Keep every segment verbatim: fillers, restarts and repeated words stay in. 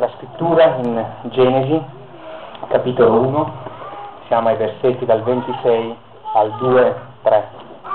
la scrittura in Genesi, capitolo uno, siamo ai versetti dal ventisei al due tre.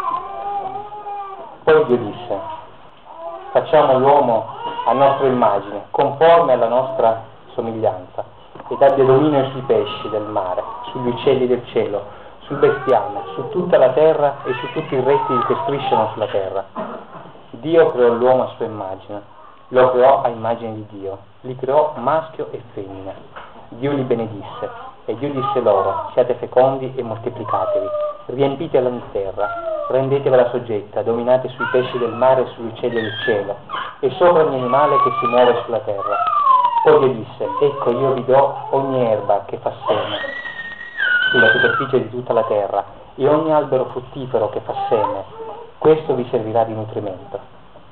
Poi Dio disse: facciamo l'uomo a nostra immagine, conforme alla nostra somiglianza, ed abbia dominio sui pesci del mare, sugli uccelli del cielo, sul bestiame, su tutta la terra e su tutti i rettili che strisciano sulla terra. Dio creò l'uomo a sua immagine, lo creò a immagine di Dio, li creò maschio e femmina. Dio li benedisse, e Dio disse loro: siate fecondi e moltiplicatevi, riempite la terra, rendetevela soggetta, dominate sui pesci del mare e sugli uccelli del cielo, e sopra ogni animale che si muove sulla terra. Poi Dio disse: ecco, io vi do ogni erba che fa seme sulla superficie di tutta la terra, e ogni albero fruttifero che fa seme, questo vi servirà di nutrimento.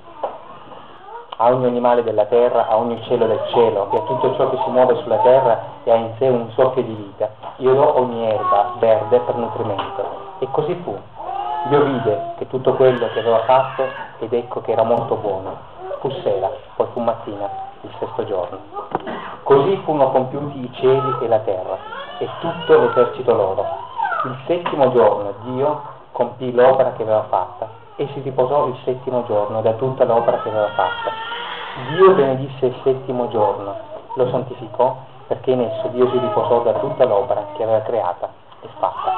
A ogni animale della terra, a ogni uccello del cielo, e a tutto ciò che si muove sulla terra e ha in sé un soffio di vita, io do ogni erba verde per nutrimento. E così fu. Dio vide che tutto quello che aveva fatto, ed ecco che era molto buono. Fu sera, poi fu mattina, il sesto giorno. Così furono compiuti i cieli e la terra, e tutto l'esercito loro. Il settimo giorno Dio compì l'opera che aveva fatta, e si riposò il settimo giorno da tutta l'opera che aveva fatta. Dio benedisse il settimo giorno, lo santificò, perché in esso Dio si riposò da tutta l'opera che aveva creata e fatta.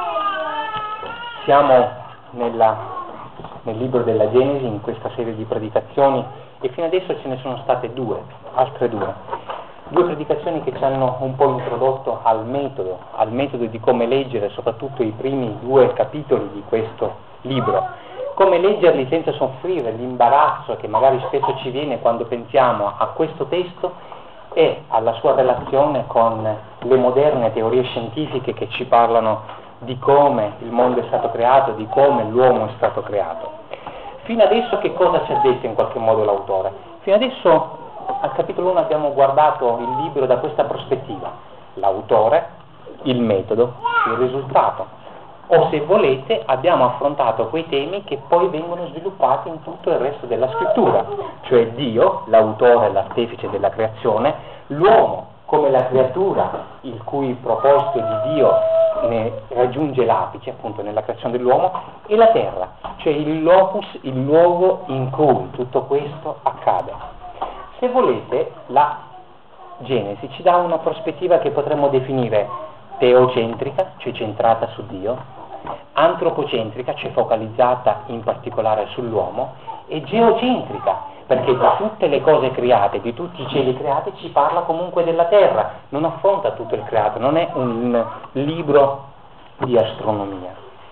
Siamo nella, nel libro della Genesi, in questa serie di predicazioni, e fino adesso ce ne sono state due, altre due. Due predicazioni che ci hanno un po' introdotto al metodo, al metodo di come leggere soprattutto i primi due capitoli di questo libro. Come leggerli senza soffrire l'imbarazzo che magari spesso ci viene quando pensiamo a questo testo e alla sua relazione con le moderne teorie scientifiche che ci parlano di come il mondo è stato creato, di come l'uomo è stato creato. Fino adesso che cosa ci ha detto in qualche modo l'autore? Fino adesso al capitolo uno abbiamo guardato il libro da questa prospettiva: l'autore, il metodo, il risultato. O se volete abbiamo affrontato quei temi che poi vengono sviluppati in tutto il resto della scrittura, cioè Dio, l'autore e l'artefice della creazione, l'uomo come la creatura il cui proposito di Dio ne raggiunge l'apice appunto nella creazione dell'uomo, e la terra, cioè il locus, il luogo in cui tutto questo accade. Se volete, la Genesi ci dà una prospettiva che potremmo definire teocentrica, cioè centrata su Dio, antropocentrica, cioè focalizzata in particolare sull'uomo, e geocentrica, perché di tutte le cose create, di tutti i cieli creati, ci parla comunque della terra, non affronta tutto il creato, non è un libro di astronomia.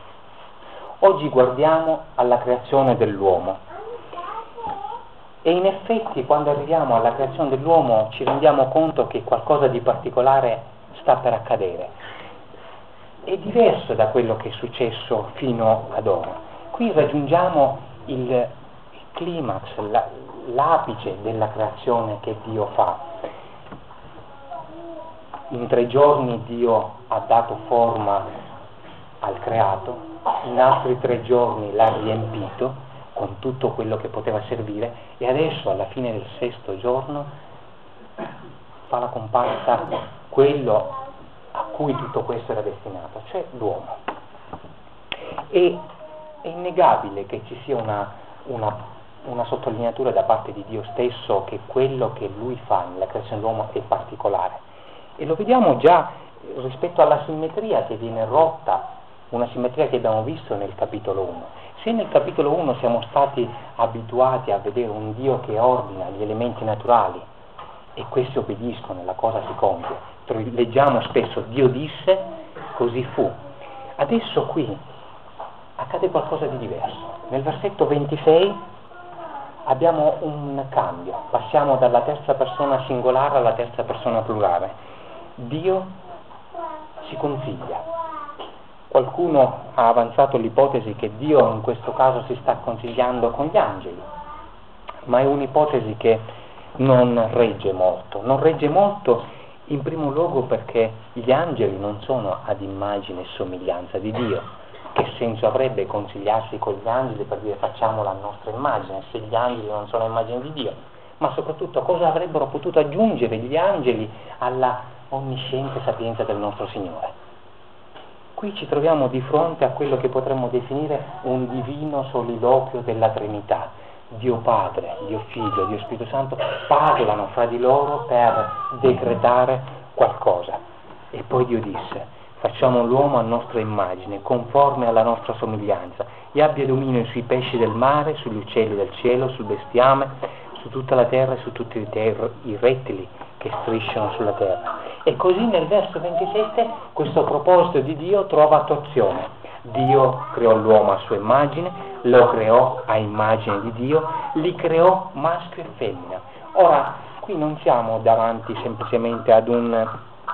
Oggi guardiamo alla creazione dell'uomo, e in effetti quando arriviamo alla creazione dell'uomo ci rendiamo conto che qualcosa di particolare sta per accadere. È diverso da quello che è successo fino ad ora. Qui raggiungiamo il, il climax, la, l'apice della creazione che Dio fa. In tre giorni Dio ha dato forma al creato, in altri tre giorni l'ha riempito con tutto quello che poteva servire, e adesso alla fine del sesto giorno fa la comparsa quello a cui tutto questo era destinato, cioè l'uomo. E è innegabile che ci sia una, una, una sottolineatura da parte di Dio stesso che quello che Lui fa nella creazione dell'uomo è particolare. E lo vediamo già rispetto alla simmetria che viene rotta, una simmetria che abbiamo visto nel capitolo uno. Se nel capitolo uno siamo stati abituati a vedere un Dio che ordina gli elementi naturali e questi obbediscono e la cosa si compie, leggiamo spesso Dio disse, così fu. Adesso qui accade qualcosa di diverso. Nel versetto ventisei abbiamo un cambio, passiamo dalla terza persona singolare alla terza persona plurale. Dio si consiglia. Qualcuno ha avanzato l'ipotesi che Dio in questo caso si sta consigliando con gli angeli, ma è un'ipotesi che non regge molto, non regge molto in primo luogo perché gli angeli non sono ad immagine e somiglianza di Dio. Che senso avrebbe consigliarsi con gli angeli per dire facciamolo a nostra immagine, se gli angeli non sono a immagine di Dio? ma soprattutto cosa avrebbero potuto aggiungere gli angeli alla onnisciente sapienza del nostro Signore. Qui ci troviamo di fronte a quello che potremmo definire un divino soliloquio della Trinità. Dio Padre, Dio Figlio, Dio Spirito Santo parlano fra di loro per decretare qualcosa. E poi Dio disse: facciamo l'uomo a nostra immagine, conforme alla nostra somiglianza, e abbia dominio sui pesci del mare, sugli uccelli del cielo, sul bestiame, su tutta la terra e su tutti i, ter- i rettili che strisciano sulla terra. E così nel verso ventisette questo proposito di Dio trova attuazione. Dio creò l'uomo a sua immagine, lo creò a immagine di Dio, li creò maschio e femmina. Ora, qui non siamo davanti semplicemente ad un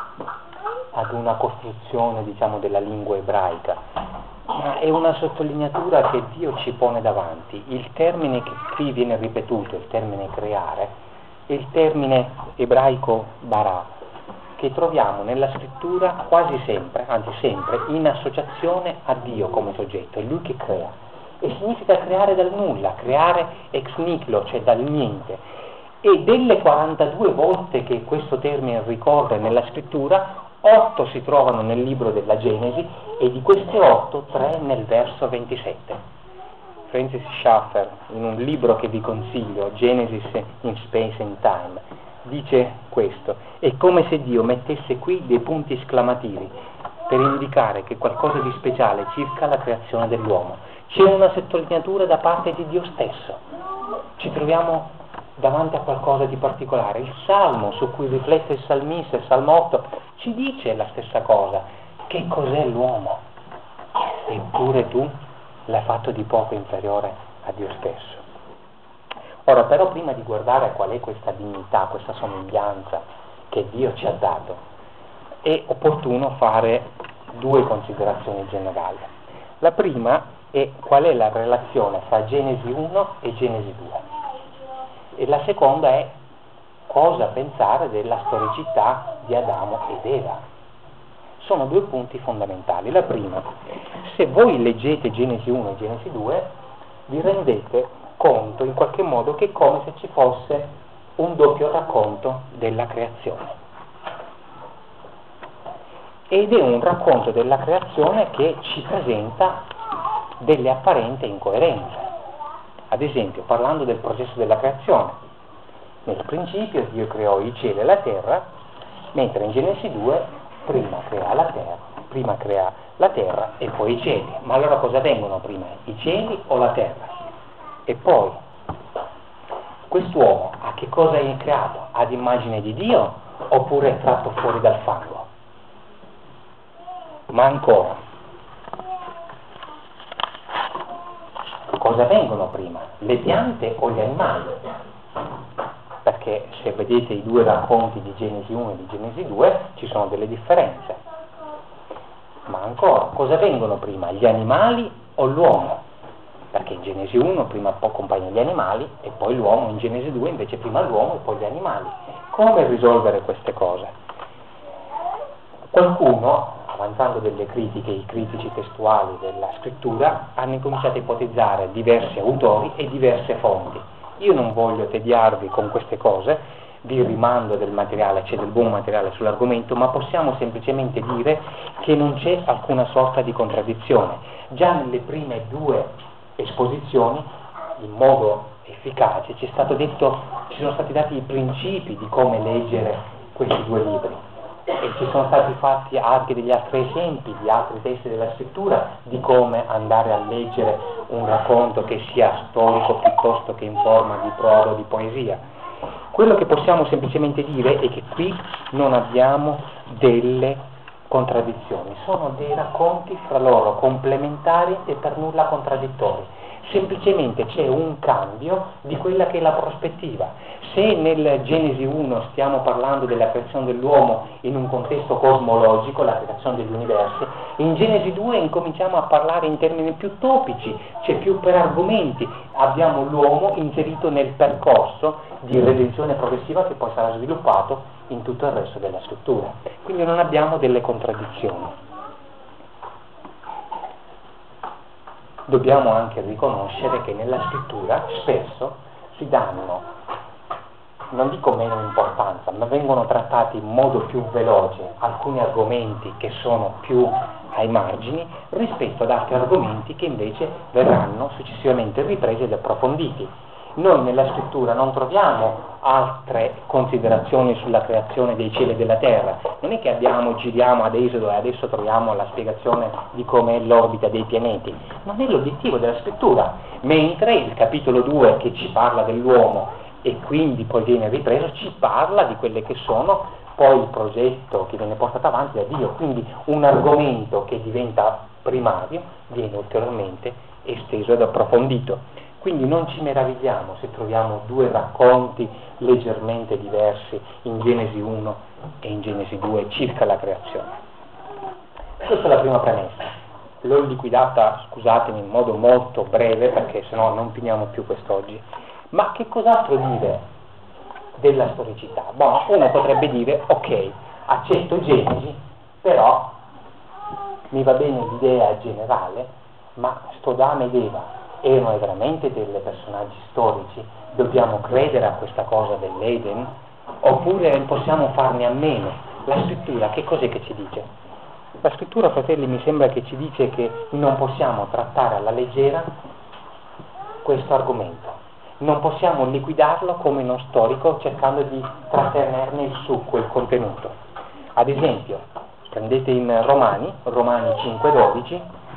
ad una costruzione, diciamo, della lingua ebraica, ma è una sottolineatura che Dio ci pone davanti. Il termine che qui viene ripetuto, il termine creare, è il termine ebraico bara, che troviamo nella scrittura quasi sempre, anzi sempre, in associazione a Dio come soggetto, è Lui che crea. E significa creare dal nulla, creare ex nihilo, cioè dal niente. E delle quarantadue volte che questo termine ricorre nella scrittura, otto si trovano nel libro della Genesi e di queste otto, tre nel verso ventisette. Francis Schaeffer, in un libro che vi consiglio, Genesis in Space and Time, dice questo: è come se Dio mettesse qui dei punti esclamativi per indicare che qualcosa di speciale circa la creazione dell'uomo. C'è una sottolineatura da parte di Dio stesso, ci troviamo davanti a qualcosa di particolare. Il Salmo su cui riflette il salmista, il Salmo otto, ci dice la stessa cosa. Che cos'è l'uomo? Eppure tu l'hai fatto di poco inferiore a Dio stesso. Ora però, prima di guardare qual è questa dignità, questa somiglianza che Dio ci ha dato, è opportuno fare due considerazioni generali. La prima è qual è la relazione fra Genesi uno e Genesi due. E la seconda è cosa pensare della storicità di Adamo ed Eva. Sono due punti fondamentali. La prima, se voi leggete Genesi uno e Genesi due, vi rendete conto in qualche modo che è come se ci fosse un doppio racconto della creazione. Ed è un racconto della creazione che ci presenta delle apparenti incoerenze. Ad esempio, parlando del processo della creazione, nel principio Dio creò il cielo e la terra, mentre in Genesi due prima crea la terra, prima crea la terra e poi i cieli. Ma allora cosa vengono prima? I cieli o la terra? E poi, quest'uomo a che cosa è creato? Ad immagine di Dio oppure è tratto fuori dal fango? Ma ancora, cosa vengono prima? Le piante o gli animali? Perché se vedete i due racconti di Genesi uno e di Genesi due ci sono delle differenze. Ma ancora, cosa vengono prima? Gli animali o l'uomo? Perché in Genesi uno prima accompagna gli animali e poi l'uomo, in Genesi due invece prima l'uomo e poi gli animali. Come risolvere queste cose? Qualcuno, avanzando delle critiche, i critici testuali della scrittura, hanno incominciato a ipotizzare diversi autori e diverse fonti. Io non voglio tediarvi con queste cose, vi rimando del materiale, c'è del buon materiale sull'argomento, ma possiamo semplicemente dire che non c'è alcuna sorta di contraddizione. Già nelle prime due esposizioni, in modo efficace, ci è stato detto, ci sono stati dati i principi di come leggere questi due libri. E ci sono stati fatti anche degli altri esempi di altri testi della scrittura di come andare a leggere un racconto che sia storico piuttosto che in forma di prosa o di poesia. Quello che possiamo semplicemente dire è che qui non abbiamo delle contraddizioni, sono dei racconti fra loro complementari e per nulla contraddittori. Semplicemente c'è un cambio di quella che è la prospettiva. Se nel Genesi uno stiamo parlando della creazione dell'uomo in un contesto cosmologico, la creazione degli universi, in Genesi due incominciamo a parlare in termini più topici, cioè più per argomenti. Abbiamo l'uomo inserito nel percorso di redenzione progressiva che poi sarà sviluppato in tutto il resto della scrittura. Quindi non abbiamo delle contraddizioni. Dobbiamo anche riconoscere che nella scrittura spesso si danno non dico meno importanza, ma vengono trattati in modo più veloce alcuni argomenti che sono più ai margini rispetto ad altri argomenti che invece verranno successivamente ripresi ed approfonditi. Noi nella scrittura non troviamo altre considerazioni sulla creazione dei cieli e della terra, non è che abbiamo, giriamo ad Esodo e adesso troviamo la spiegazione di com'è l'orbita dei pianeti, non è l'obiettivo della scrittura, mentre il capitolo due che ci parla dell'uomo e quindi poi viene ripreso ci parla di quelle che sono poi il progetto che viene portato avanti da Dio, quindi un argomento che diventa primario viene ulteriormente esteso ed approfondito. Quindi non ci meravigliamo se troviamo due racconti leggermente diversi in Genesi uno e in Genesi due circa la creazione. Questa è la prima premessa. L'ho liquidata, scusatemi, in modo molto breve perché sennò non finiamo più quest'oggi. Ma che cos'altro dire della storicità? Boh, uno potrebbe dire, ok, accetto Genesi, però mi va bene l'idea generale, ma sto Adamo ed Eva erano veramente dei personaggi storici? Dobbiamo credere a questa cosa dell'Eden? Oppure possiamo farne a meno? La scrittura che cos'è che ci dice? La scrittura, fratelli, mi sembra che ci dice che non possiamo trattare alla leggera questo argomento. Non possiamo liquidarlo come non storico cercando di trattenerne il succo, il contenuto. Ad esempio, prendete in Romani, Romani cinque dodici,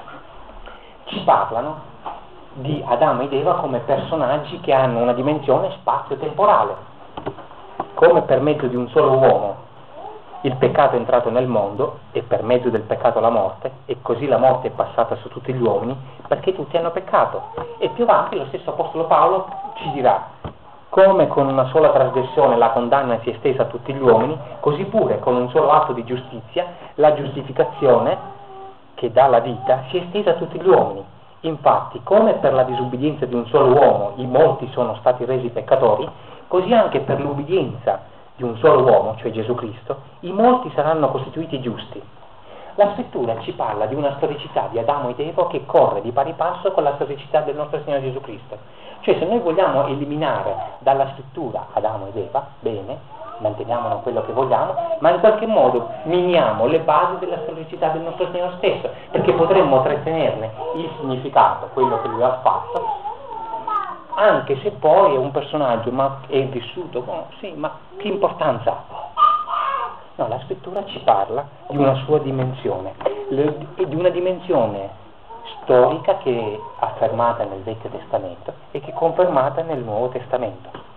ci parlano di Adamo ed Eva come personaggi che hanno una dimensione spazio-temporale, come per mezzo di un solo uomo il peccato è entrato nel mondo e per mezzo del peccato la morte, e così la morte è passata su tutti gli uomini perché tutti hanno peccato. E più avanti lo stesso Apostolo Paolo ci dirà: come con una sola trasgressione la condanna si è estesa a tutti gli uomini, così pure con un solo atto di giustizia la giustificazione che dà la vita si è estesa a tutti gli uomini. Infatti, come per la disubbidienza di un solo uomo i molti sono stati resi peccatori, così anche per l'ubbidienza di un solo uomo, cioè Gesù Cristo, i molti saranno costituiti giusti. La scrittura ci parla di una storicità di Adamo ed Eva che corre di pari passo con la storicità del nostro Signore Gesù Cristo. Cioè, se noi vogliamo eliminare dalla scrittura Adamo ed Eva, bene, manteniamolo quello che vogliamo, ma in qualche modo miniamo le basi della storicità del nostro Signore stesso, perché potremmo trattenerne il significato, quello che Lui ha fatto, anche se poi è un personaggio, ma è vissuto, oh, sì, ma che importanza ha? No, la scrittura ci parla di una sua dimensione, di una dimensione storica che è affermata nel Vecchio Testamento e che è confermata nel Nuovo Testamento.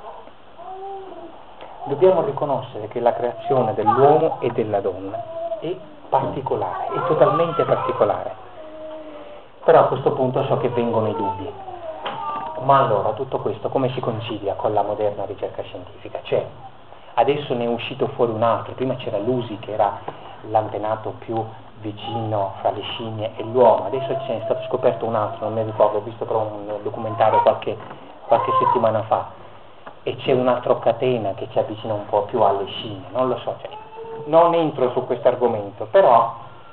Dobbiamo riconoscere che la creazione dell'uomo e della donna è particolare, è totalmente particolare. Però a questo punto so che vengono i dubbi. Ma allora tutto questo come si concilia con la moderna ricerca scientifica? Cioè, adesso ne è uscito fuori un altro, prima c'era l'Usi che era l'antenato più vicino fra le scimmie e l'uomo, adesso ce n'è stato scoperto un altro, non mi ricordo, ho visto però un documentario qualche, qualche settimana fa, e c'è un'altra catena che ci avvicina un po' più alle scimmie, non lo so, cioè, non entro su questo argomento, però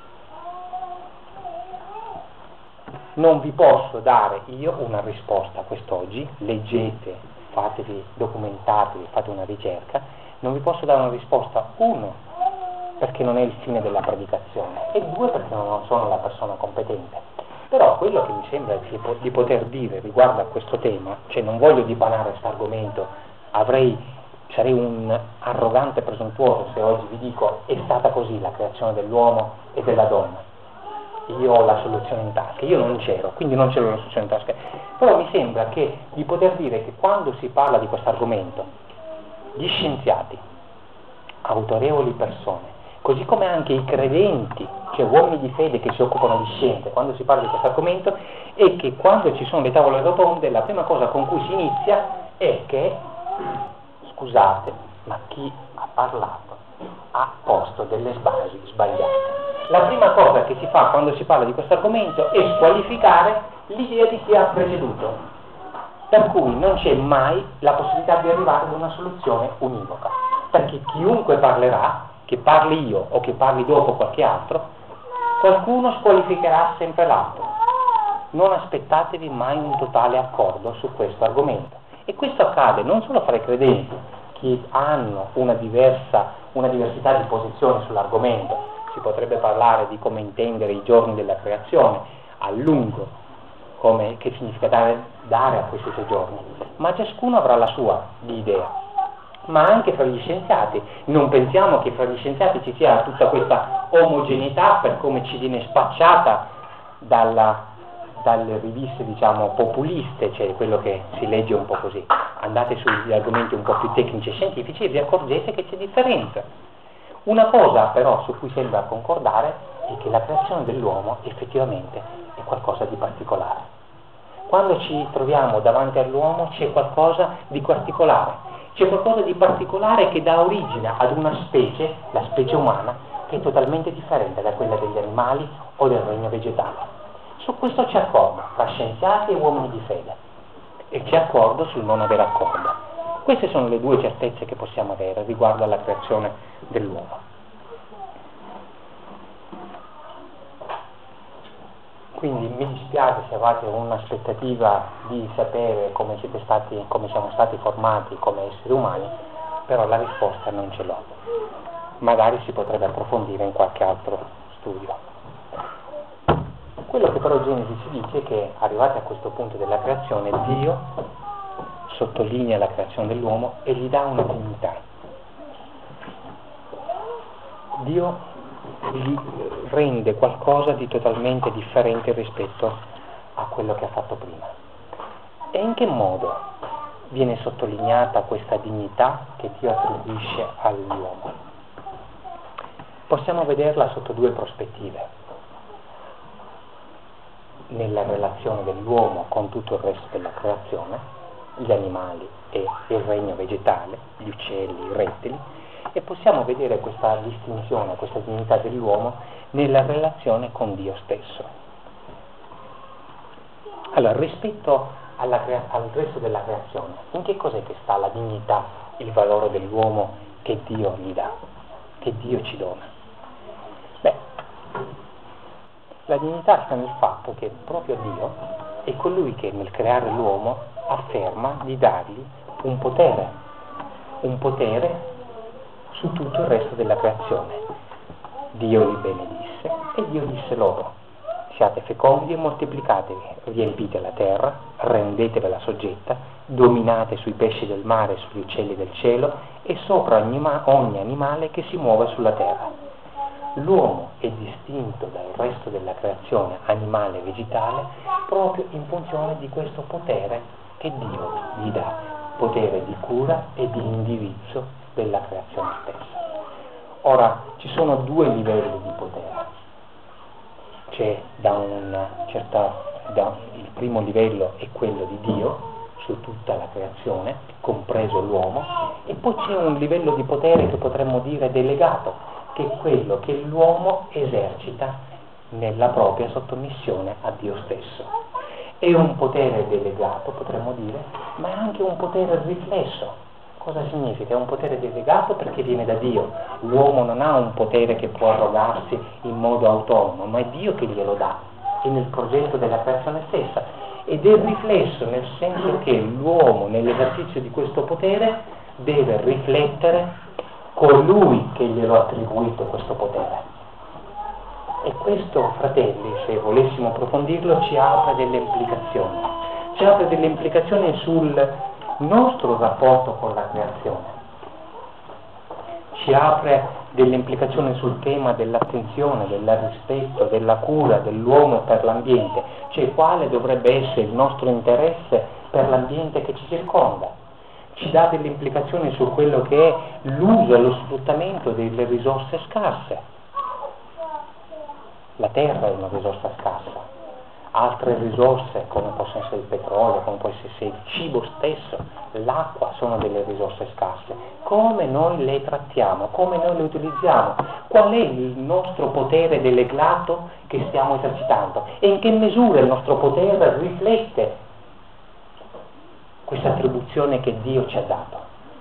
non vi posso dare io una risposta quest'oggi, leggete, fatevi, documentatevi, fate una ricerca, non vi posso dare una risposta, uno, perché non è il fine della predicazione, e due, perché non sono la persona competente. Però quello che mi sembra di, di poter dire riguardo a questo tema, cioè non voglio dipanare questo argomento, avrei, sarei un arrogante presuntuoso se oggi vi dico è stata così la creazione dell'uomo e della donna. Io ho la soluzione in tasca, io non c'ero, quindi non c'ero la soluzione in tasca, però mi sembra che di poter dire che quando si parla di questo argomento, gli scienziati, autorevoli persone, così come anche i credenti, cioè uomini di fede che si occupano di scienze, quando si parla di questo argomento, è che quando ci sono le tavole rotonde la prima cosa con cui si inizia è che, scusate, ma chi ha parlato ha posto delle basi sbagliate. La prima cosa che si fa quando si parla di questo argomento è squalificare l'idea di chi ha preceduto, per cui non c'è mai la possibilità di arrivare ad una soluzione univoca, perché chiunque parlerà, che parli io o che parli dopo qualche altro, qualcuno squalificherà sempre l'altro. Non aspettatevi mai un totale accordo su questo argomento. E questo accade non solo fra i credenti, che hanno una diversa, una diversità di posizione sull'argomento. Si potrebbe parlare di come intendere i giorni della creazione a lungo, come, che significa dare, dare a questi sei giorni, ma ciascuno avrà la sua di idea. Ma anche fra gli scienziati, non pensiamo che fra gli scienziati ci sia tutta questa omogeneità per come ci viene spacciata dalla, dalle riviste, diciamo, populiste, cioè quello che si legge un po' così. Andate sugli argomenti un po' più tecnici e scientifici e vi accorgete che c'è differenza. Una cosa però su cui sembra concordare è che la creazione dell'uomo effettivamente è qualcosa di particolare. Quando ci troviamo davanti all'uomo c'è qualcosa di particolare. C'è qualcosa di particolare che dà origine ad una specie, la specie umana, che è totalmente differente da quella degli animali o del regno vegetale. Su questo c'è accordo tra scienziati e uomini di fede e c'è accordo sul non avere accordo. Queste sono le due certezze che possiamo avere riguardo alla creazione dell'uomo. Quindi mi dispiace se avete un'aspettativa di sapere come siete stati, come siamo stati formati come esseri umani, però la risposta non ce l'ho. Magari si potrebbe approfondire in qualche altro studio. Quello che però Genesi ci dice è che, arrivati a questo punto della creazione, Dio sottolinea la creazione dell'uomo e gli dà una dignità. Dio gli rende qualcosa di totalmente differente rispetto a quello che ha fatto prima. E in che modo viene sottolineata questa dignità che Dio attribuisce all'uomo? Possiamo vederla sotto due prospettive. Nella relazione dell'uomo con tutto il resto della creazione, gli animali e il regno vegetale, gli uccelli, i rettili, e possiamo vedere questa distinzione, questa dignità dell'uomo nella relazione con Dio stesso. Allora, rispetto alla crea- al resto della creazione, in che cos'è che sta la dignità, il valore dell'uomo che Dio gli dà, che Dio ci dona? Beh, la dignità sta nel fatto che proprio Dio è colui che nel creare l'uomo afferma di dargli un potere, un potere su tutto il resto della creazione. Dio li benedisse e Dio disse loro: siate fecondi e moltiplicatevi, riempite la terra, rendetevela soggetta, dominate sui pesci del mare e sugli uccelli del cielo e sopra ogni, ma- ogni animale che si muove sulla terra. L'uomo è distinto dal resto della creazione animale e vegetale proprio in funzione di questo potere che Dio gli dà, potere di cura e di indirizzo della creazione stessa. Ora, ci sono due livelli di potere. C'è da un certo, da, il primo livello è quello di Dio su tutta la creazione, compreso l'uomo, e poi c'è un livello di potere che potremmo dire delegato, che è quello che l'uomo esercita nella propria sottomissione a Dio stesso. È un potere delegato, potremmo dire, ma è anche un potere riflesso. Cosa significa? È un potere delegato perché viene da Dio. L'uomo non ha un potere che può arrogarsi in modo autonomo, ma è Dio che glielo dà, è nel progetto della creazione stessa. Ed è riflesso nel senso che l'uomo, nell'esercizio di questo potere, deve riflettere colui che glielo ha attribuito questo potere. E questo, fratelli, se volessimo approfondirlo, ci apre delle implicazioni. Ci apre delle implicazioni sul nostro rapporto con la creazione. Ci apre delle implicazioni sul tema dell'attenzione, del rispetto, della cura dell'uomo per l'ambiente, cioè quale dovrebbe essere il nostro interesse per l'ambiente che ci circonda. Ci dà delle implicazioni su quello che è l'uso e lo sfruttamento delle risorse scarse. La terra è una risorsa scarsa, altre risorse come possono essere il petrolio, come può essere il cibo stesso, l'acqua, sono delle risorse scarse. Come noi le trattiamo, come noi le utilizziamo, qual è il nostro potere delegato che stiamo esercitando e in che misura il nostro potere riflette questa attribuzione che Dio ci ha dato.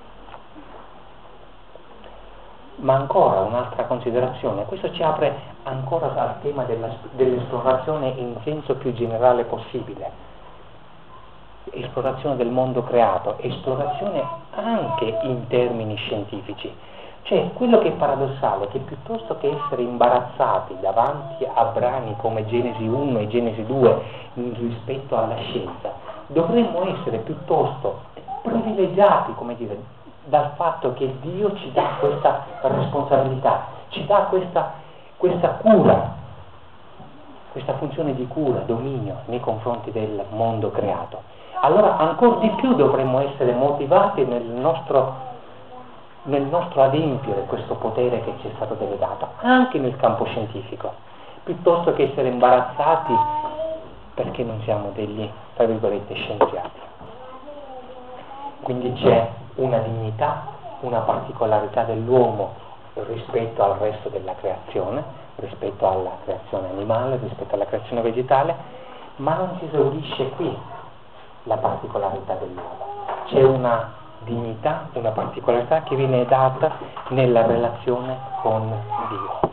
Ma ancora un'altra considerazione, questo ci apre ancora al tema della, dell'esplorazione in senso più generale possibile. esplorazione del mondo creato, esplorazione anche in termini scientifici. Cioè, quello che è paradossale è che piuttosto che essere imbarazzati davanti a brani come Genesi uno e Genesi due rispetto alla scienza, dovremmo essere piuttosto privilegiati, come dire, dal fatto che Dio ci dà questa responsabilità, ci dà questa, questa cura, questa funzione di cura, dominio nei confronti del mondo creato. Allora ancora di più dovremmo essere motivati nel nostro, nel nostro adempiere questo potere che ci è stato delegato, anche nel campo scientifico, piuttosto che essere imbarazzati perché non siamo degli, tra virgolette, scienziati. Quindi c'è una dignità, una particolarità dell'uomo rispetto al resto della creazione, rispetto alla creazione animale, rispetto alla creazione vegetale, ma non si esaurisce qui la particolarità dell'uomo. C'è una dignità, una particolarità che viene data nella relazione con Dio.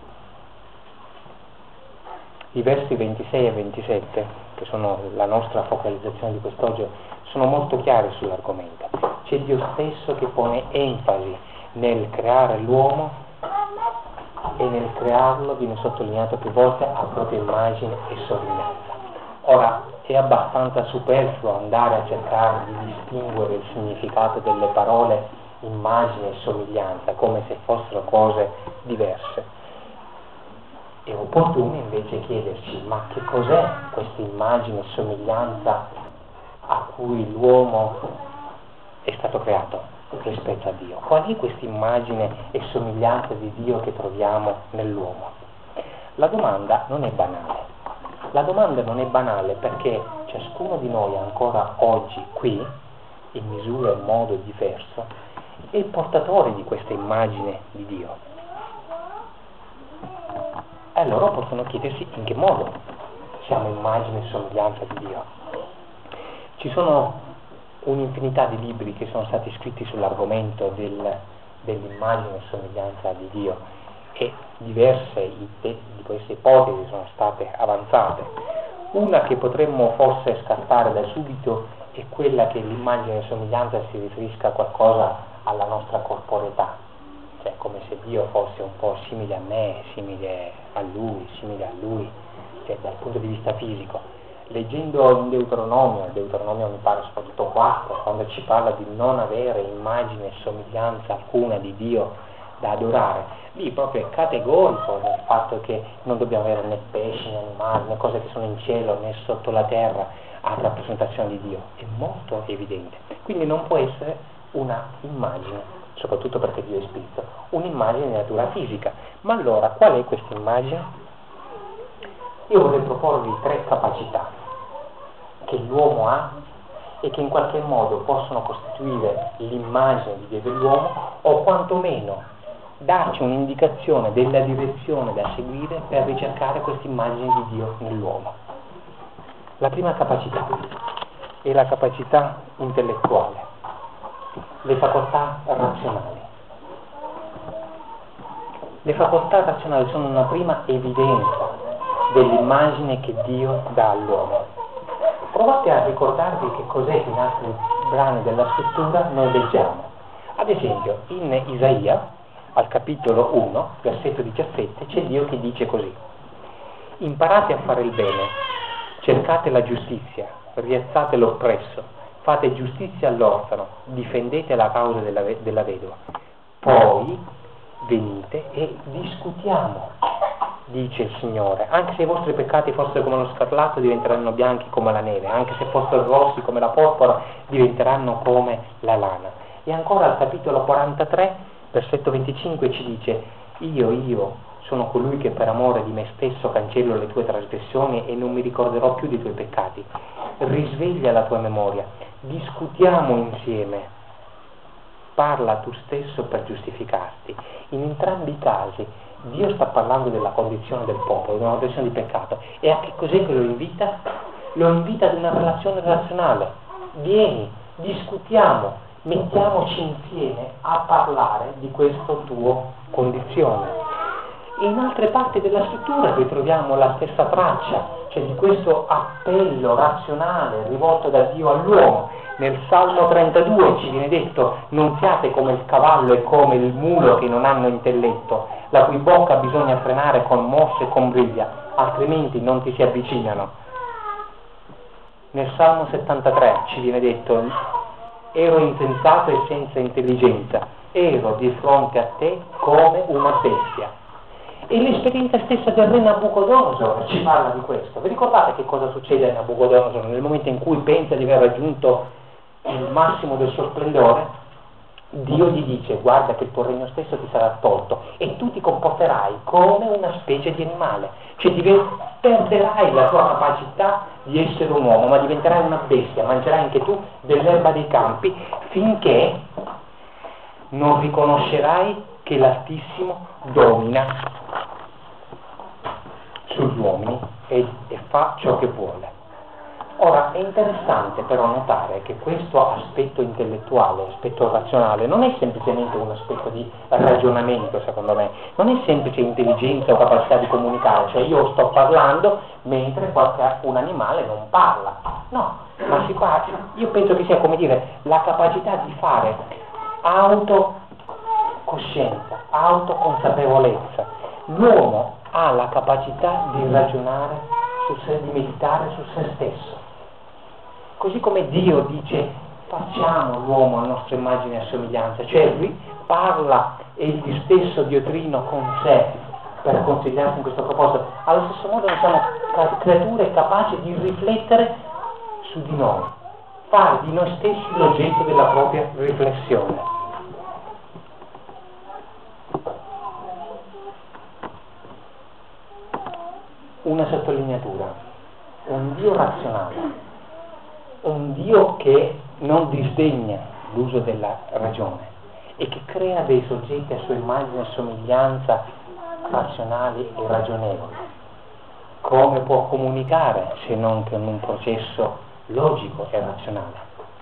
I versi ventisei e ventisette, che sono la nostra focalizzazione di quest'oggi, sono molto chiari sull'argomento. C'è Dio stesso che pone enfasi nel creare l'uomo e nel crearlo, viene sottolineato più volte, a propria immagine e somiglianza. Ora, è abbastanza superfluo andare a cercare di distinguere il significato delle parole immagine e somiglianza come se fossero cose diverse. È opportuno invece chiederci: ma che cos'è questa immagine e somiglianza a cui l'uomo è stato creato rispetto a Dio? Qual è questa immagine e somiglianza di Dio che troviamo nell'uomo? La domanda non è banale. La domanda non è banale perché ciascuno di noi ancora oggi qui, in misura e in modo diverso, è il portatore di questa immagine di Dio. E allora possono chiedersi in che modo siamo immagine e somiglianza di Dio. Ci sono un'infinità di libri che sono stati scritti sull'argomento del, dell'immagine e somiglianza di Dio, e diverse di queste ipotesi sono state avanzate. Una che potremmo forse scartare da subito è quella che l'immagine e somiglianza si riferisca a qualcosa alla nostra corporeità, cioè come se Dio fosse un po' simile a me, simile a Lui, simile a Lui, cioè dal punto di vista fisico. Leggendo in Deuteronomio, Deuteronomio mi pare soprattutto quattro, quando ci parla di non avere immagine e somiglianza alcuna di Dio da adorare, lì proprio è categorico nel fatto che non dobbiamo avere né pesci né animali né cose che sono in cielo né sotto la terra a rappresentazione di Dio, è molto evidente. Quindi non può essere una immagine, soprattutto perché Dio è spirito, un'immagine di natura fisica. Ma allora qual è questa immagine? Io vorrei proporvi tre capacità che l'uomo ha e che in qualche modo possono costituire l'immagine di Dio dell'uomo, o quantomeno darci un'indicazione della direzione da seguire per ricercare questa immagine di Dio nell'uomo. La prima capacità è la capacità intellettuale, le facoltà razionali. Le facoltà razionali sono una prima evidenza dell'immagine che Dio dà all'uomo. Provate a ricordarvi che cos'è che in altri brani della scrittura noi leggiamo. Ad esempio, in Isaia, al capitolo uno, versetto diciassette, c'è Dio che dice così: imparate a fare il bene, cercate la giustizia, riazzate l'oppresso, fate giustizia all'orfano, difendete la causa della, della vedova. Poi venite e discutiamo, dice il Signore. Anche se i vostri peccati fossero come lo scarlatto, diventeranno bianchi come la neve, anche se fossero rossi come la porpora, diventeranno come la lana. E ancora al capitolo quarantatré, versetto venticinque, ci dice: io, io sono colui che per amore di me stesso cancello le tue trasgressioni e non mi ricorderò più dei tuoi peccati. Risveglia la tua memoria, discutiamo insieme, parla tu stesso per giustificarti. In entrambi i casi Dio sta parlando della condizione del popolo, di una condizione di peccato. E a che cos'è che lo invita? Lo invita ad una relazione razionale. Vieni, discutiamo, mettiamoci insieme a parlare di questa tua condizione. E in altre parti della scrittura ritroviamo la stessa traccia, cioè di questo appello razionale rivolto da Dio all'uomo. Nel Salmo trentadue ci viene detto: non siate come il cavallo e come il mulo che non hanno intelletto, la cui bocca bisogna frenare con mosse e con briglia, altrimenti non ti si avvicinano. Nel Salmo settantatré ci viene detto: ero insensato e senza intelligenza, ero di fronte a te come una bestia. E l'esperienza stessa del re Nabucodonosor ci parla di questo. Vi ricordate che cosa succede a Nabucodonosor nel momento in cui pensa di aver raggiunto il massimo del suo splendore? Dio gli dice: guarda che il tuo regno stesso ti sarà tolto e tu ti comporterai come una specie di animale, cioè diven- perderai la tua capacità di essere un uomo, ma diventerai una bestia, mangerai anche tu dell'erba dei campi, finché non riconoscerai che l'Altissimo domina sugli uomini e, e fa ciò che vuole. Ora, è interessante però notare che questo aspetto intellettuale, aspetto razionale, non è semplicemente un aspetto di ragionamento, secondo me, non è semplice intelligenza o capacità di comunicare, cioè io sto parlando mentre qualche, un animale non parla, no, ma si parla, io penso che sia, come dire, la capacità di fare autocoscienza, autoconsapevolezza. L'uomo ha la capacità di ragionare, su sé, di meditare su se stesso. Così come Dio dice: facciamo l'uomo a nostra immagine e somiglianza, cioè lui parla egli stesso, Dio Trino, con sé per consigliarsi in questo proposito. Allo stesso modo noi siamo creature capaci di riflettere su di noi, fare di noi stessi l'oggetto della propria riflessione. Una sottolineatura: un Dio razionale, un Dio che non disdegna l'uso della ragione e che crea dei soggetti a sua immagine e somiglianza razionali e ragionevoli. Come può comunicare se non con un processo logico e razionale?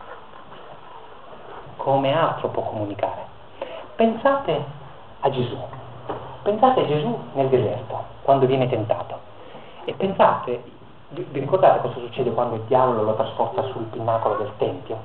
Come altro può comunicare? Pensate a Gesù, pensate a Gesù nel deserto, quando viene tentato, e pensate, vi ricordate cosa succede quando il diavolo lo trasporta sul pinnacolo del Tempio?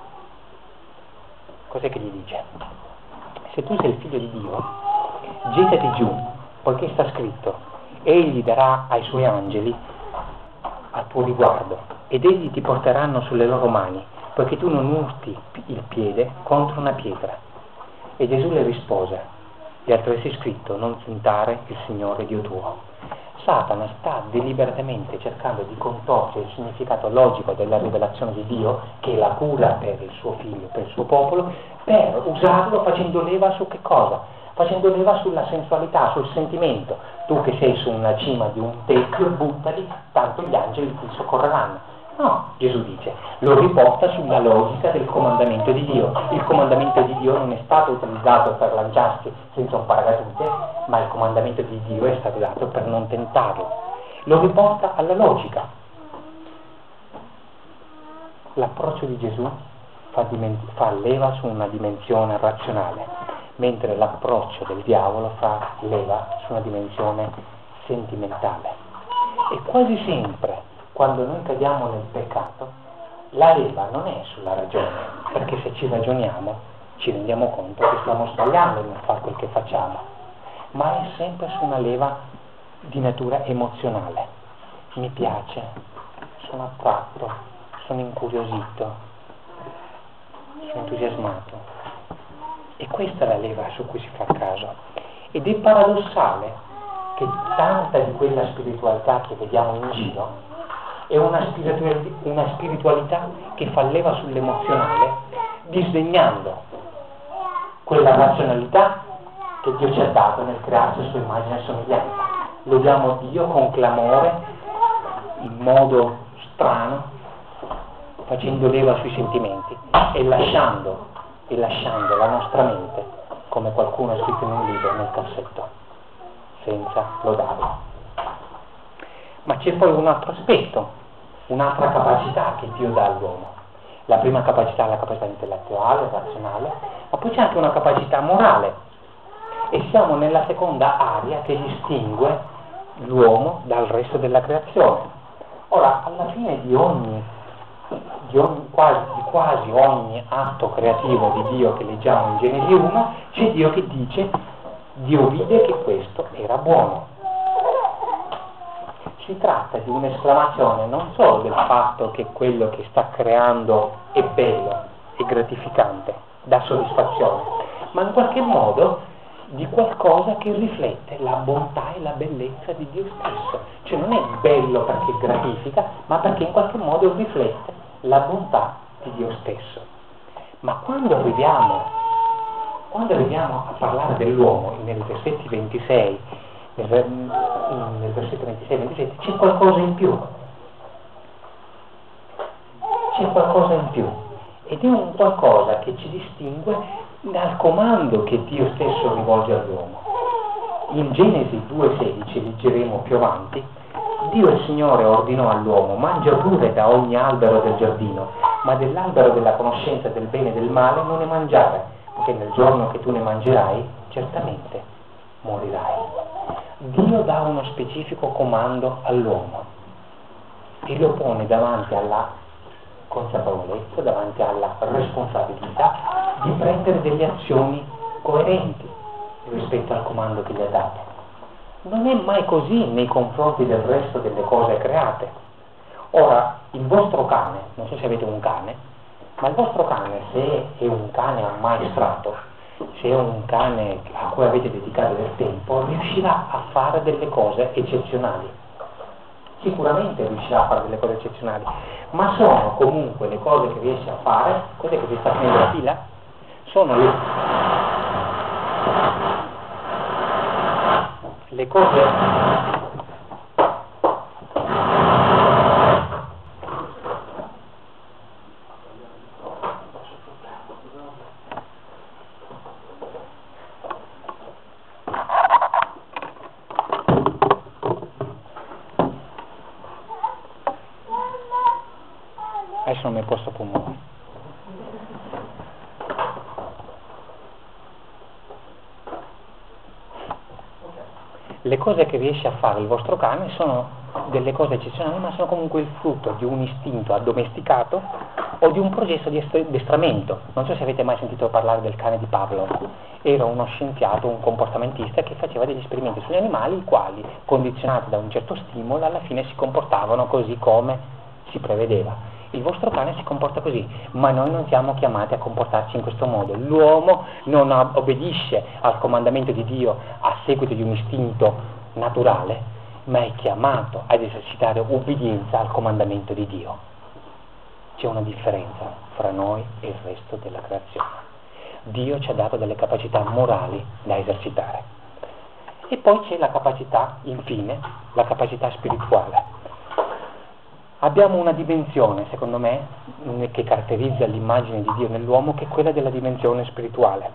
Cos'è che gli dice? Se tu sei il figlio di Dio, gettati giù, poiché sta scritto: egli darà ai suoi angeli a tuo riguardo, ed egli ti porteranno sulle loro mani, poiché tu non urti il piede contro una pietra. E Gesù le rispose: è altresì scritto: non tentare il Signore Dio tuo. Satana sta deliberatamente cercando di contorcere il significato logico della rivelazione di Dio, che è la cura per il suo figlio, per il suo popolo, per usarlo facendo leva su che cosa? Facendo leva sulla sensualità, sul sentimento. Tu che sei su una cima di un tempio, buttali, tanto gli angeli ti soccorreranno. No, Gesù dice, lo riporta sulla logica del comandamento di Dio. Il comandamento di Dio non è stato utilizzato per lanciarsi senza un paracadute, ma il comandamento di Dio è stato dato per non tentarlo. Lo riporta alla logica. L'approccio di Gesù fa, diment- fa leva su una dimensione razionale, mentre l'approccio del diavolo fa leva su una dimensione sentimentale. E quasi sempre, quando noi cadiamo nel peccato, la leva non è sulla ragione, perché se ci ragioniamo ci rendiamo conto che stiamo sbagliando nel fare quel che facciamo, ma è sempre su una leva di natura emozionale. Mi piace, sono attratto, sono incuriosito, sono entusiasmato. E questa è la leva su cui si fa caso. Ed è paradossale che tanta di quella spiritualità che vediamo in giro è una spiritualità, una spiritualità che fa leva sull'emozionale, disdegnando quella razionalità che Dio ci ha dato nel crearci a sua immagine e somiglianza. Lodiamo Dio con clamore, in modo strano, facendo leva sui sentimenti e lasciando, e lasciando la nostra mente, come qualcuno ha scritto in un libro, nel cassetto, senza lodarlo. Ma c'è poi un altro aspetto, un'altra capacità che Dio dà all'uomo. La prima capacità è la capacità intellettuale, razionale, ma poi c'è anche una capacità morale. e siamo nella seconda area che distingue l'uomo dal resto della creazione. Ora, alla fine di ogni, di, ogni, quasi, di quasi ogni atto creativo di Dio che leggiamo in Genesi uno, c'è Dio che dice: Dio vide che questo era buono. Si tratta di un'esclamazione non solo del fatto che quello che sta creando è bello, è gratificante, dà soddisfazione, ma in qualche modo di qualcosa che riflette la bontà e la bellezza di Dio stesso. Cioè non è bello perché gratifica, ma perché in qualche modo riflette la bontà di Dio stesso. Ma quando arriviamo, quando arriviamo a parlare dell'uomo, nei versetti ventisei, nel, nel versetto ventisei ventisette, c'è qualcosa in più. C'è qualcosa in più. Ed è un qualcosa che ci distingue dal comando che Dio stesso rivolge all'uomo. In Genesi due sedici, leggeremo più avanti, Dio il Signore ordinò all'uomo: mangia pure da ogni albero del giardino, ma dell'albero della conoscenza del bene e del male non ne mangiare, perché nel giorno che tu ne mangerai, certamente morirai. Dio dà uno specifico comando all'uomo e lo pone davanti alla consapevolezza, davanti alla responsabilità di prendere delle azioni coerenti rispetto al comando che gli ha dato. Non è mai così nei confronti del resto delle cose create. Ora, il vostro cane, non so se avete un cane, ma il vostro cane, se è un cane ammaestrato, se è un cane a cui avete dedicato del tempo, riuscirà a fare delle cose eccezionali. Sicuramente riuscirà a fare delle cose eccezionali, ma sono comunque le cose che riesce a fare. Cos'è che si sta finendo la fila? Sono le, le cose adesso non mi posso muovere. Le cose che riesce a fare il vostro cane sono delle cose eccezionali, ma sono comunque il frutto di un istinto addomesticato o di un processo di addestramento. Non so se avete mai sentito parlare del cane di Pavlov. Era uno scienziato, un comportamentista che faceva degli esperimenti sugli animali, i quali, condizionati da un certo stimolo, alla fine si comportavano così come si prevedeva. Il vostro cane si comporta così, ma noi non siamo chiamati a comportarci in questo modo. L'uomo non obbedisce al comandamento di Dio a seguito di un istinto naturale, ma è chiamato ad esercitare ubbidienza al comandamento di Dio. C'è una differenza fra noi e il resto della creazione. Dio ci ha dato delle capacità morali da esercitare. E poi c'è la capacità, infine, la capacità spirituale. Abbiamo una dimensione, secondo me, che caratterizza l'immagine di Dio nell'uomo, che è quella della dimensione spirituale.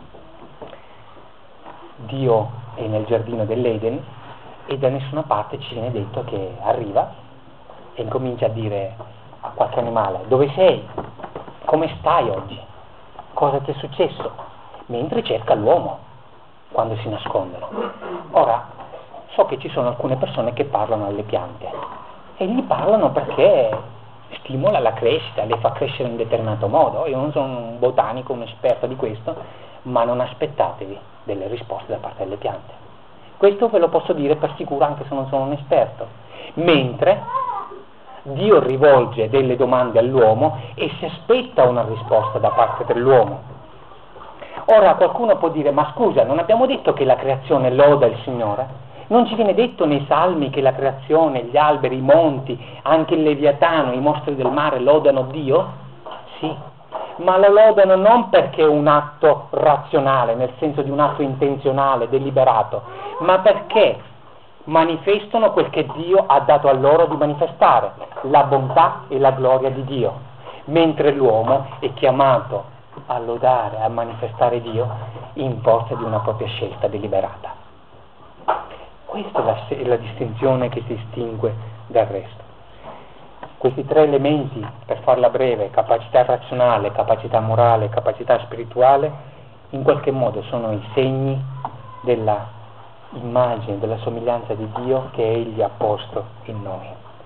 Dio è nel giardino dell'Eden e da nessuna parte ci viene detto che arriva e incomincia a dire a qualche animale: dove sei? Come stai oggi? Cosa ti è successo? Mentre cerca l'uomo quando si nascondono. Ora, so che ci sono alcune persone che parlano alle piante e gli parlano perché stimola la crescita, le fa crescere in un determinato modo. Io non sono un botanico, un esperto di questo, ma non aspettatevi delle risposte da parte delle piante. Questo ve lo posso dire per sicuro, anche se non sono un esperto. Mentre Dio rivolge delle domande all'uomo e si aspetta una risposta da parte dell'uomo. Ora qualcuno può dire: ma scusa, non abbiamo detto che la creazione loda il Signore? Non ci viene detto nei salmi che la creazione, gli alberi, i monti, anche il Leviatano, i mostri del mare lodano Dio? Sì, ma lo lodano non perché è un atto razionale, nel senso di un atto intenzionale, deliberato, ma perché manifestano quel che Dio ha dato a loro di manifestare, la bontà e la gloria di Dio, mentre l'uomo è chiamato a lodare, a manifestare Dio in forza di una propria scelta deliberata. Questa è la, è la distinzione che si distingue dal resto. Questi tre elementi, per farla breve, capacità razionale, capacità morale, capacità spirituale, in qualche modo sono i segni della immagine, della somiglianza di Dio che Egli ha posto in noi.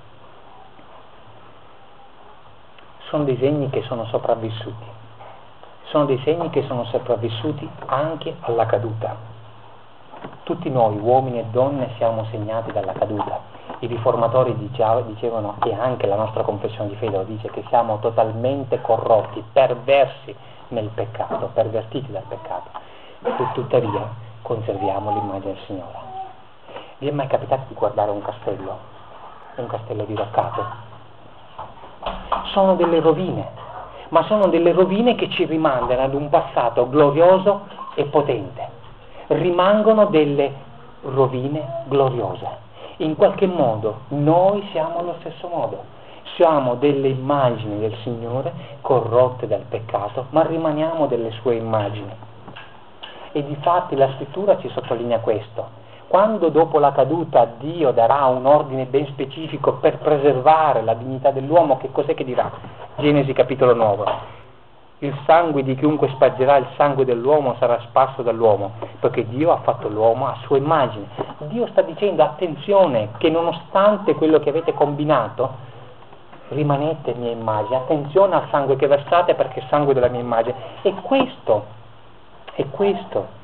Sono dei segni che sono sopravvissuti, sono dei segni che sono sopravvissuti anche alla caduta. Tutti noi, uomini e donne, siamo segnati dalla caduta. I riformatori dicevano, e anche la nostra confessione di fede lo dice, che siamo totalmente corrotti, perversi nel peccato, pervertiti dal peccato. Tuttavia conserviamo l'immagine del Signore. Vi è mai capitato di guardare un castello? Un castello diroccato? Sono delle rovine, ma sono delle rovine che ci rimandano ad un passato glorioso e potente. Rimangono delle rovine gloriose. In qualche modo noi siamo allo stesso modo, siamo delle immagini del Signore corrotte dal peccato, ma rimaniamo delle sue immagini. E difatti la scrittura ci sottolinea questo. Quando dopo la caduta Dio darà un ordine ben specifico per preservare la dignità dell'uomo, che cos'è che dirà? Genesi capitolo nove. Il sangue di chiunque spargerà il sangue dell'uomo sarà sparso dall'uomo, perché Dio ha fatto l'uomo a sua immagine. Dio sta dicendo, attenzione, che nonostante quello che avete combinato, rimanete mia immagine, attenzione al sangue che versate perché è il sangue della mia immagine. E questo, e questo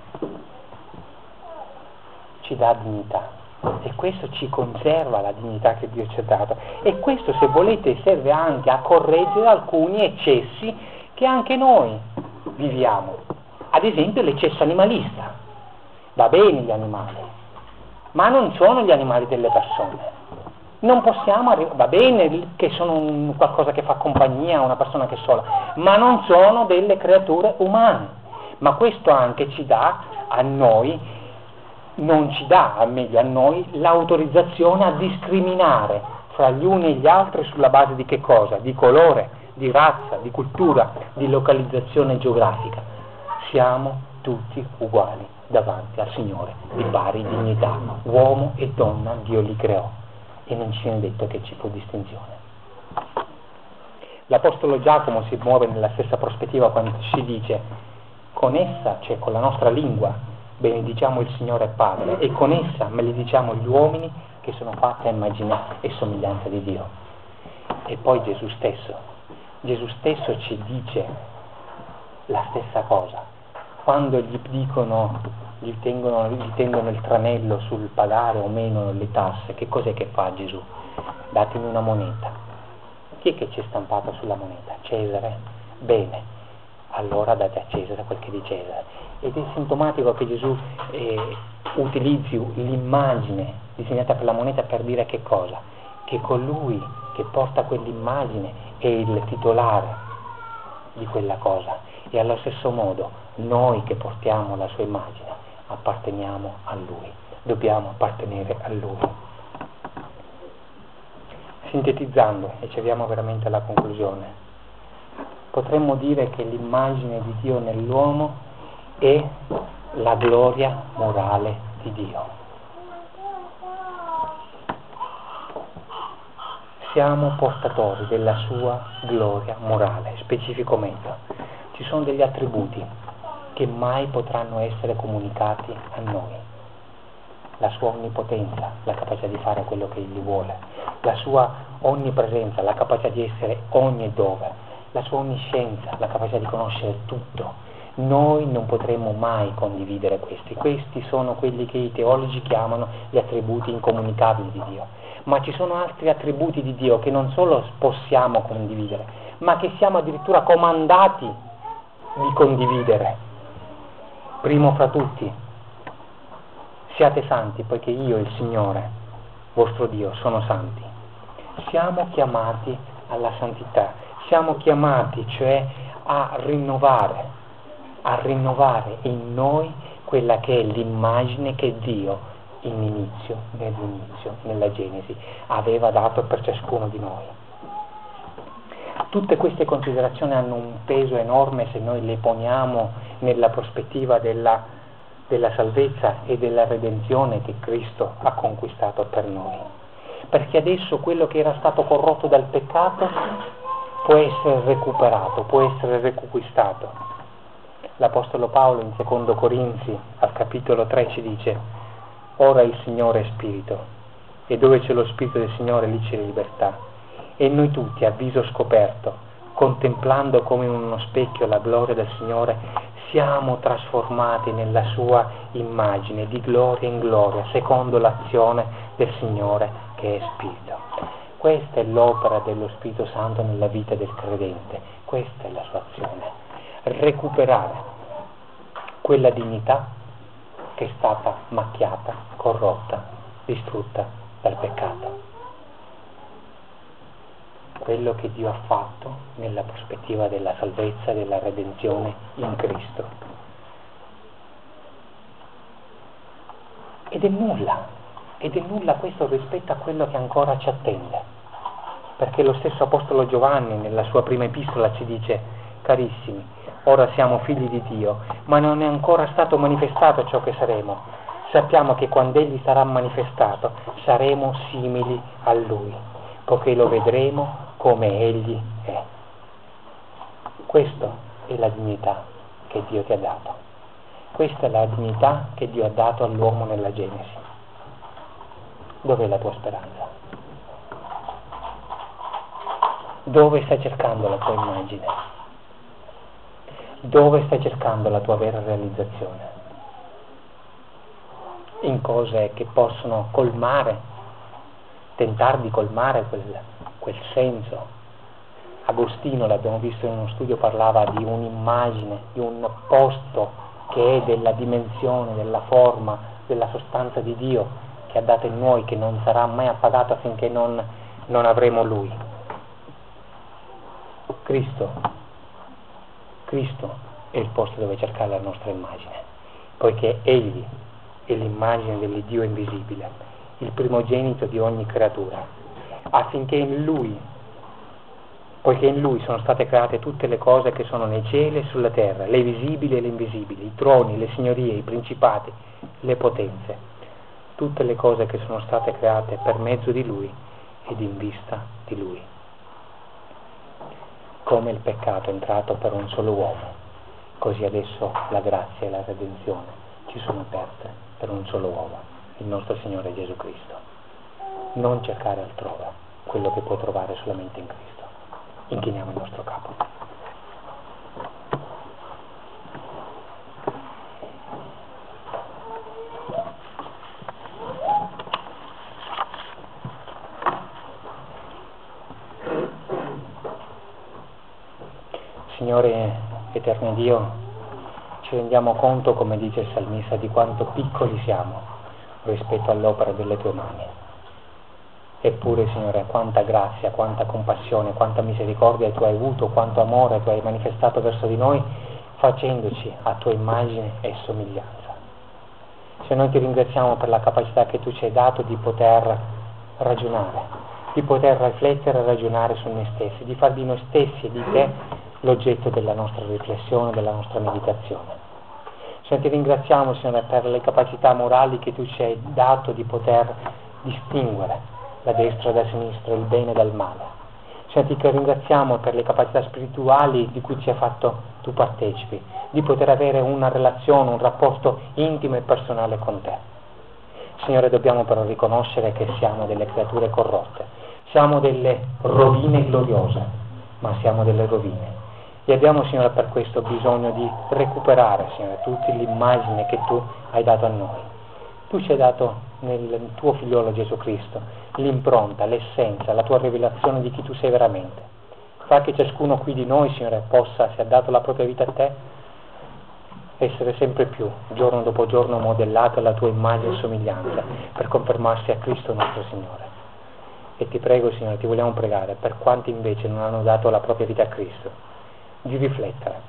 ci dà dignità, e questo ci conserva la dignità che Dio ci ha dato, e questo, se volete, serve anche a correggere alcuni eccessi che anche noi viviamo. Ad esempio l'eccesso animalista. Va bene gli animali, ma non sono gli animali delle persone. Non possiamo arrivare, va bene che sono un, qualcosa che fa compagnia a una persona che è sola, ma non sono delle creature umane. Ma questo anche ci dà a noi, non ci dà, a meglio a noi, l'autorizzazione a discriminare fra gli uni e gli altri sulla base di che cosa? Di colore, di razza, di cultura, di localizzazione geografica. Siamo tutti uguali davanti al Signore, di pari dignità. Uomo e donna Dio li creò e non ci viene detto che ci fu distinzione. L'Apostolo Giacomo si muove nella stessa prospettiva quando ci dice: con essa, cioè con la nostra lingua, benediciamo il Signore Padre, e con essa malediciamo gli uomini che sono fatti a immagine e somiglianza di Dio. E poi Gesù stesso Gesù stesso ci dice la stessa cosa. Quando gli dicono, gli tengono, gli tengono il tranello sul pagare o meno le tasse, che cos'è che fa Gesù? Datemi una moneta. Chi è che c'è stampato sulla moneta? Cesare? Bene, allora date a Cesare quel che è di Cesare. Ed è sintomatico che Gesù eh, utilizzi l'immagine disegnata per la moneta per dire che cosa? Che colui che porta quell'immagine è il titolare di quella cosa, e allo stesso modo noi che portiamo la sua immagine apparteniamo a Lui, dobbiamo appartenere a Lui. Sintetizzando, e ci arriviamo veramente alla conclusione, potremmo dire che l'immagine di Dio nell'uomo è la gloria morale di Dio. Siamo portatori della sua gloria morale, specificamente. Ci sono degli attributi che mai potranno essere comunicati a noi. La sua onnipotenza, la capacità di fare quello che Egli vuole, la sua onnipresenza, la capacità di essere ogni e dove, la sua onniscienza, la capacità di conoscere tutto. Noi non potremo mai condividere questi. Questi sono quelli che i teologi chiamano gli attributi incomunicabili di Dio. Ma ci sono altri attributi di Dio che non solo possiamo condividere, ma che siamo addirittura comandati di condividere. Primo fra tutti, siate santi, poiché io, il Signore, vostro Dio, sono santi. Siamo chiamati alla santità, siamo chiamati cioè a rinnovare, a rinnovare in noi quella che è l'immagine che Dio in inizio, nell'inizio, nella Genesi, aveva dato per ciascuno di noi. Tutte queste considerazioni hanno un peso enorme se noi le poniamo nella prospettiva della, della salvezza e della redenzione che Cristo ha conquistato per noi. Perché adesso quello che era stato corrotto dal peccato può essere recuperato, può essere reconquistato. L'Apostolo Paolo in secondo Corinzi al capitolo tre ci dice: ora il Signore è Spirito, e dove c'è lo Spirito del Signore lì c'è libertà. E noi tutti, a viso scoperto, contemplando come in uno specchio la gloria del Signore, siamo trasformati nella sua immagine di gloria in gloria, secondo l'azione del Signore che è Spirito. Questa è l'opera dello Spirito Santo nella vita del credente, questa è la sua azione: recuperare quella dignità che è stata macchiata, corrotta, distrutta dal peccato. Quello che Dio ha fatto nella prospettiva della salvezza e della redenzione in Cristo. Ed è nulla, ed è nulla questo rispetto a quello che ancora ci attende. Perché lo stesso Apostolo Giovanni nella sua prima epistola ci dice: carissimi, ora siamo figli di Dio, ma non è ancora stato manifestato ciò che saremo. Sappiamo che quando Egli sarà manifestato saremo simili a Lui, poiché lo vedremo come Egli è. Questa è la dignità che Dio ti ha dato. Questa è la dignità che Dio ha dato all'uomo nella Genesi. Dov'è la tua speranza? Dove stai cercando la tua immagine? Dove stai cercando la tua vera realizzazione? In cose che possono colmare, tentare di colmare quel, quel senso. Agostino, l'abbiamo visto in uno studio, parlava di un'immagine, di un posto che è della dimensione, della forma, della sostanza di Dio che ha dato in noi, che non sarà mai appagato affinché non, non avremo Lui. Cristo, Cristo è il posto dove cercare la nostra immagine, poiché Egli è l'immagine dell'Iddio invisibile, il primogenito di ogni creatura, affinché in Lui, poiché in Lui sono state create tutte le cose che sono nei cieli e sulla terra, le visibili e le invisibili, i troni, le signorie, i principati, le potenze, tutte le cose che sono state create per mezzo di Lui ed in vista di Lui. Come il peccato è entrato per un solo uomo, così adesso la grazia e la redenzione ci sono aperte per un solo uomo, il nostro Signore Gesù Cristo. Non cercare altrove quello che puoi trovare solamente in Cristo. Inchiniamo il nostro capo. Signore eterno Dio, ci rendiamo conto, come dice il salmista, di quanto piccoli siamo rispetto all'opera delle tue mani. Eppure, Signore, quanta grazia, quanta compassione, quanta misericordia tu hai avuto, quanto amore tu hai manifestato verso di noi, facendoci a tua immagine e somiglianza. Se noi ti ringraziamo per la capacità che tu ci hai dato di poter ragionare, di poter riflettere e ragionare su noi stessi, di far di noi stessi e di te l'oggetto della nostra riflessione, della nostra meditazione. Signore, ti ringraziamo, Signore, per le capacità morali che tu ci hai dato di poter distinguere la destra da sinistra, il bene dal male. Signore, ti ringraziamo per le capacità spirituali di cui ci hai fatto tu partecipi, di poter avere una relazione, un rapporto intimo e personale con te. Signore, dobbiamo però riconoscere che siamo delle creature corrotte, siamo delle rovine gloriose, ma siamo delle rovine. E abbiamo, Signore, per questo bisogno di recuperare, Signore, tutta l'immagine che tu hai dato a noi. Tu ci hai dato nel tuo figliolo Gesù Cristo l'impronta, l'essenza, la tua rivelazione di chi tu sei veramente. Fa che ciascuno qui di noi, Signore, possa, se ha dato la propria vita a te, essere sempre più, giorno dopo giorno, modellato alla tua immagine e somiglianza, per confermarsi a Cristo nostro Signore. E ti prego, Signore, ti vogliamo pregare per quanti invece non hanno dato la propria vita a Cristo, di riflettere,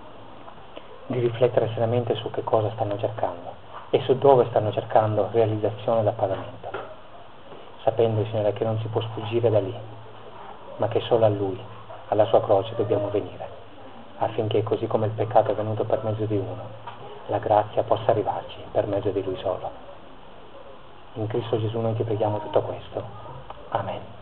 di riflettere seriamente su che cosa stanno cercando e su dove stanno cercando realizzazione da pagamento, sapendo, Signore, che non si può sfuggire da lì, ma che solo a Lui, alla sua croce, dobbiamo venire, affinché, così come il peccato è venuto per mezzo di uno, la grazia possa arrivarci per mezzo di Lui solo. In Cristo Gesù noi ti preghiamo tutto questo. Amen.